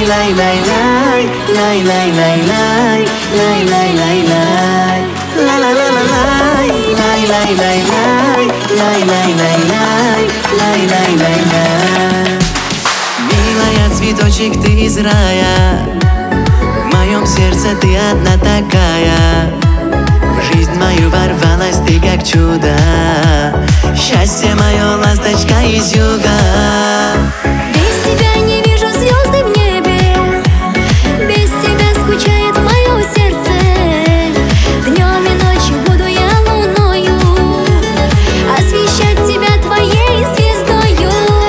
lay lay lay lay lay lay lay lay lay lay lay la la la la lay lay lay lay lay lay lay lay lay lay lay lay lay. Милая, цветочек, ты из рая, в моем сердце ты одна такая. В жизнь мою ворвалась ты как чудо, счастье мое, ласточка из юга. Без тебя не вижу звезды в небе, без тебя скучает мое сердце. Днем и ночью буду я луною, освещать тебя твоей звездою.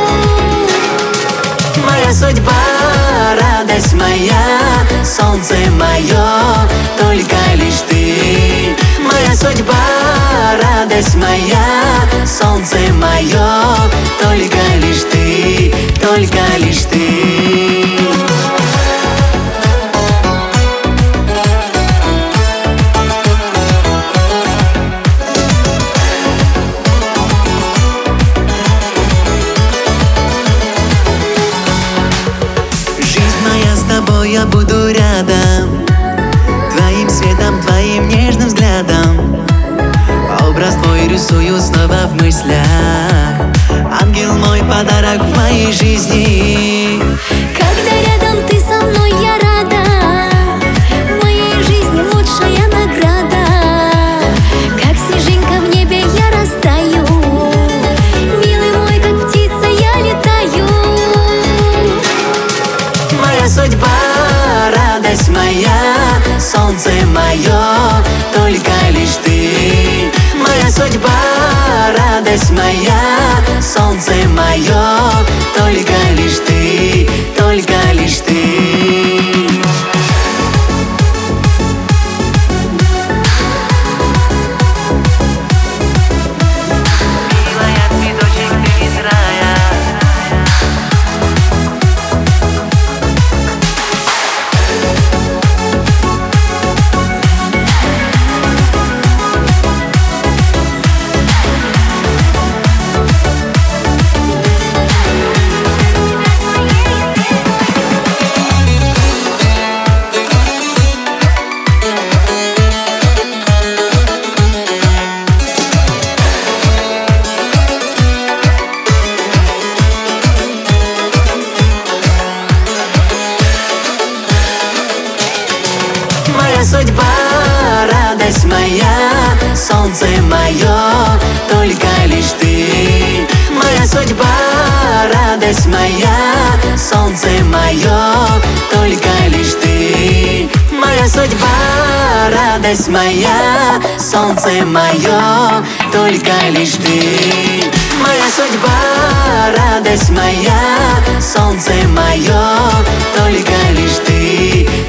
Моя судьба, радость моя, солнце мое, только лишь ты. Моя судьба, радость моя, солнце мое, только лишь ты, только лишь ты. Жизнь моя, с тобой я буду рядом, твоим светом, твоим нежным взглядом. Образ твой рисую снова в мыслях, ангел мой, подарок в моей жизни. Когда рядом ты со мной, я рада, в моей жизни лучшая награда. Как снежинка в небе я растаю, милый мой, как птица я летаю. Моя судьба, радость моя, солнце мое, только лишь ты. Моя судьба, радость моя, солнце мое, только лишь ты, только лишь ты. Милая, цветочек, ты из рая. Моя судьба, радость моя, солнце мое, только лишь ты. Моя судьба, радость моя, солнце мое, только лишь ты. Моя судьба, радость моя, солнце мое, только лишь ты. Моя судьба, радость моя, солнце мое, только лишь ты.